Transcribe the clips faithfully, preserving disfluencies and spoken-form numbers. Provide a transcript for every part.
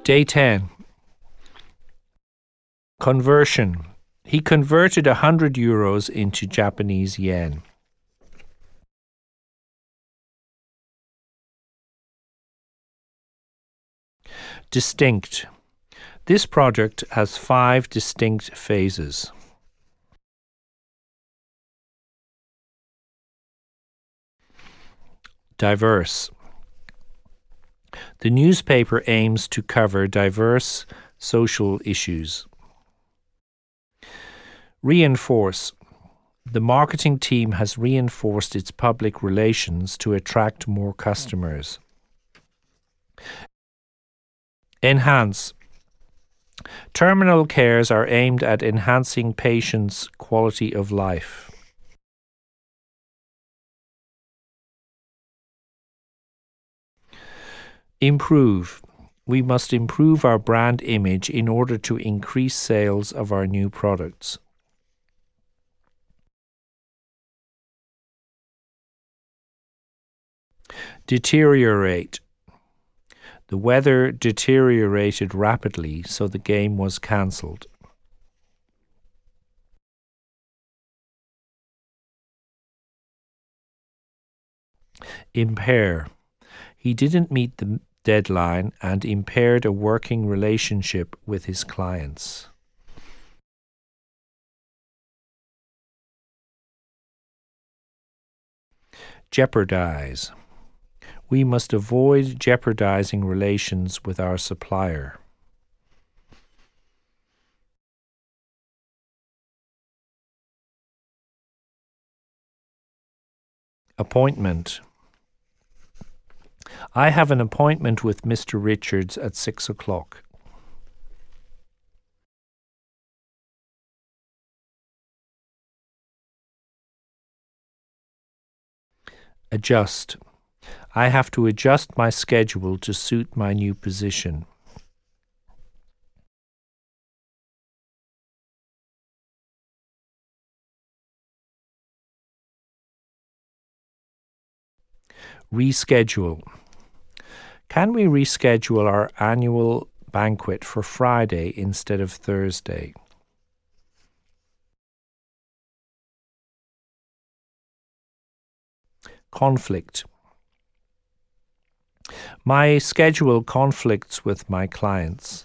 Day ten. Conversion. He converted one hundred euros into Japanese yen. Distinct. This project has five distinct phases. Diverse. The newspaper aims to cover diverse social issues. Reinforce. The marketing team has reinforced its public relations to attract more customers. Enhance. Terminal cares are aimed at enhancing patients' quality of life. Improve. We must improve our brand image in order to increase sales of our new products. Deteriorate. The weather deteriorated rapidly, so the game was cancelled. Impair. He didn't meet the deadline and impaired a working relationship with his clients. Jeopardize. We must avoid jeopardizing relations with our supplier. Appointment. I have an appointment with Mister Richards at six o'clock. Adjust. I have to adjust my schedule to suit my new position. Reschedule. Can we reschedule our annual banquet for Friday instead of Thursday? Conflict. My schedule conflicts with my clients.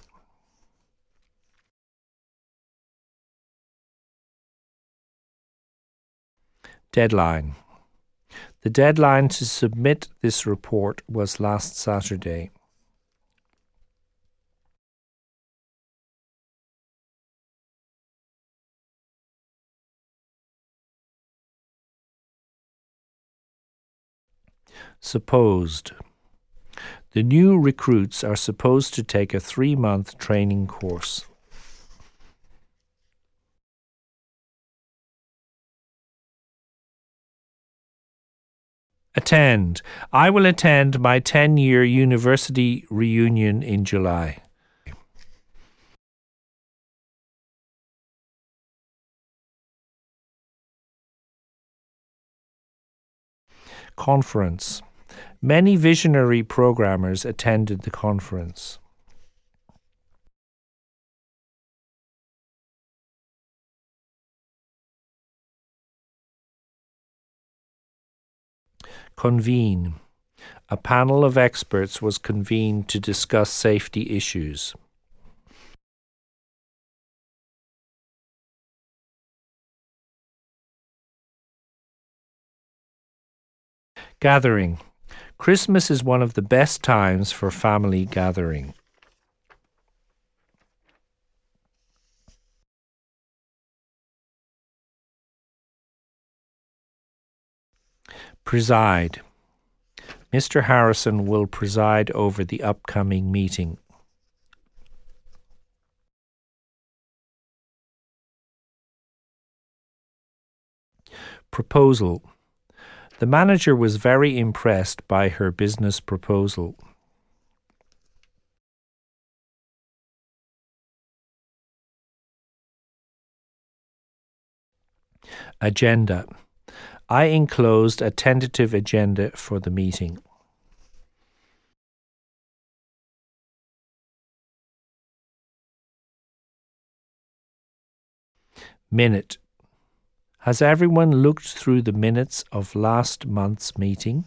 Deadline. The deadline to submit this report was last Saturday. Supposed. The new recruits are supposed to take a three-month training course. Attend. I will attend my ten-year university reunion in July. Conference. Many visionary programmers attended the conference. Convene. A panel of experts was convened to discuss safety issues. Gathering. Christmas is one of the best times for family gathering. Preside. Mister Harrison will preside over the upcoming meeting. Proposal. The manager was very impressed by her business proposal. Agenda. I enclosed a tentative agenda for the meeting. Minute. Has everyone looked through the minutes of last month's meeting?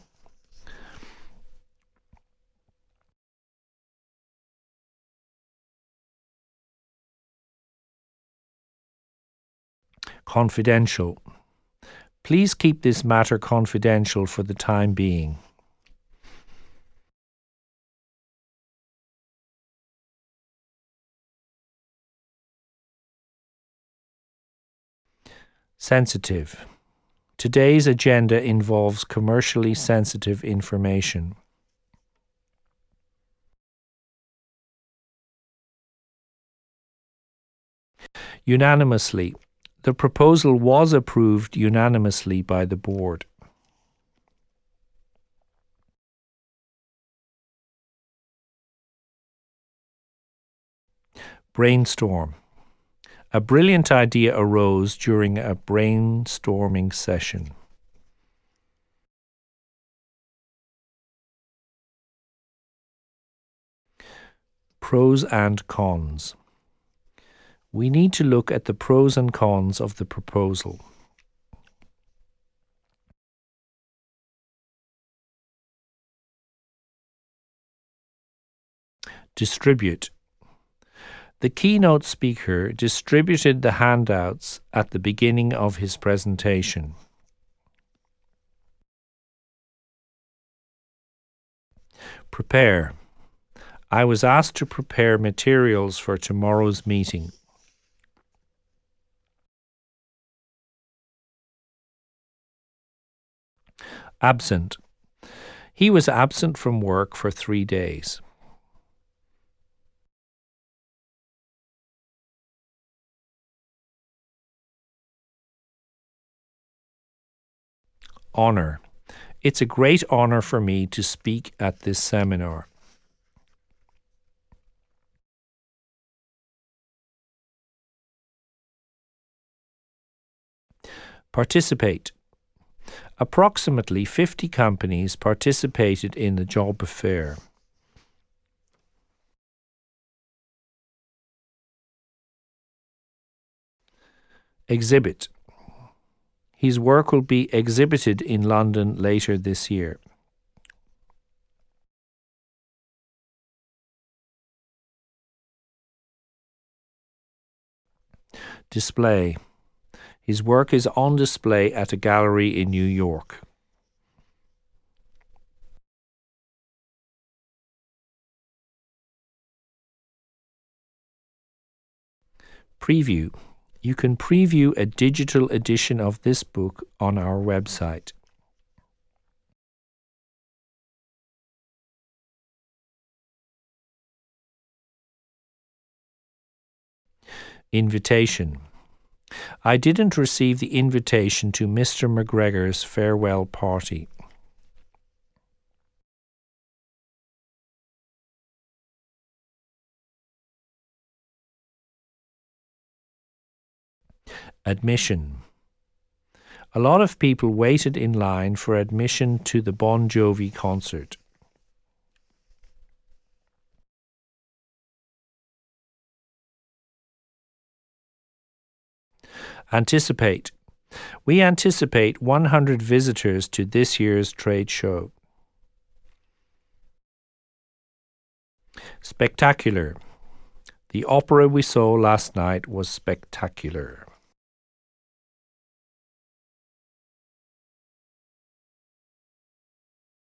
Confidential. Please keep this matter confidential for the time being. Sensitive. Today's agenda involves commercially sensitive information. Unanimously. The proposal was approved unanimously by the board. Brainstorm. A brilliant idea arose during a brainstorming session. Pros and cons. We need to look at the pros and cons of the proposal. Distribute. The keynote speaker distributed the handouts at the beginning of his presentation. Prepare. I was asked to prepare materials for tomorrow's meeting. Absent. He was absent from work for three days. Honor. It's a great honor for me to speak at this seminar. Participate. Approximately fifty companies participated in the job fair. Exhibit. His work will be exhibited in London later this year. Display. His work is on display at a gallery in New York. Preview. You can preview a digital edition of this book on our website. Invitation. I didn't receive the invitation to Mister McGregor's farewell party. Admission. A lot of people waited in line for admission to the Bon Jovi concert. Anticipate. We anticipate one hundred visitors to this year's trade show. Spectacular. The opera we saw last night was spectacular.